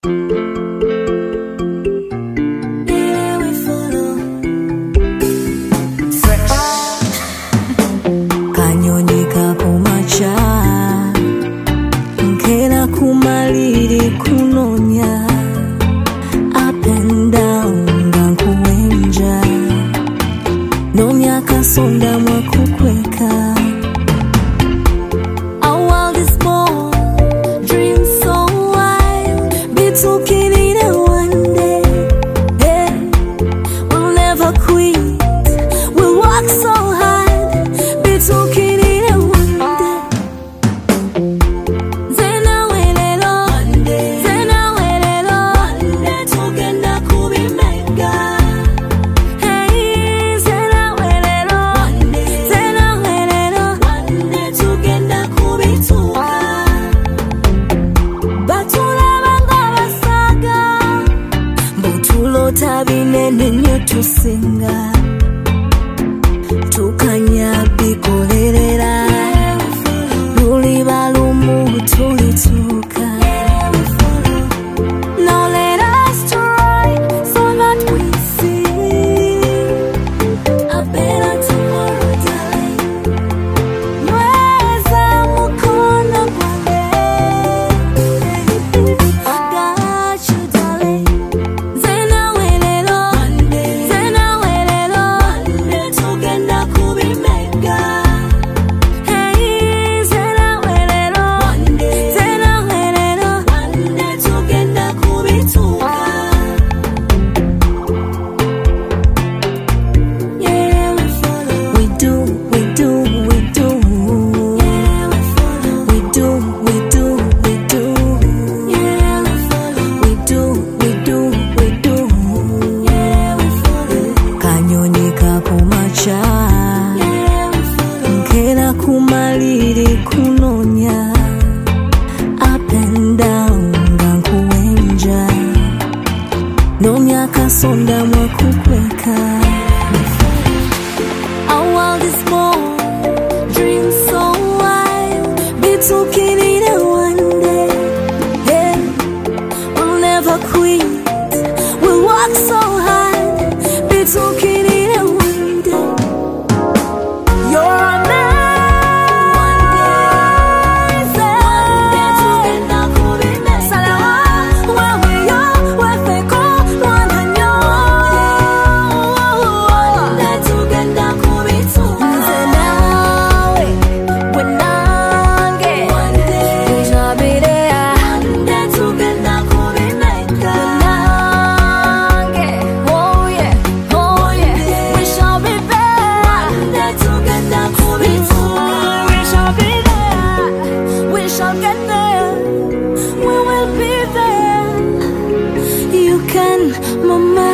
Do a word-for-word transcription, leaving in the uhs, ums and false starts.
kumaliri kunonya up and down ngankuwenja nonya kasonda mwakukweka. Our world is small, dreams so wild, be talking in a one day. Yeah, we'll never quit, we'll work so hard, be talking in a one day. Zena welelo, zena welelo, tugenda kubimega. Hey, zena welelo, zena welelo, tugenda kubituka. Batulaba ngabasaga, mbutulota binene nnyo tusinga. Tukanya bikolerera, luli balumu tulituka. Now let us try so that we see a better tomorrow, darling. Nweza mukono gwange, I got you, darling. Zena welelo, zena welelo, tugenda kubimega. Hey, zena welelo, zena welelo, tugenda kubituka. Yeah, we follow. We do, we do, we do. Yeah, we follow. We do, we do, we do. Yeah, we follow. We do, we do, we do. Yeah, we follow. Kanyonyi kakumacha. Yeah, we follow. Nkera kumaliri kunonya up and down ngankuwenja nonya kasonda mwakukweka. Our world is small, dreams so wild, be talking in a one day. Yeah, we'll never quit, we'll work so hard, be talking in a one day. You're amazing. Salawa, wewe yo, wefeko, mwananyo. Tugenda kubituka. Nze nawe, we nange, tunabirea. Tugenda kubimeka. Nange, oh yeah, oh yeah, we shall be there. Tugenda kubituka. We shall be there, we shall get there, we will be there. You can, mama.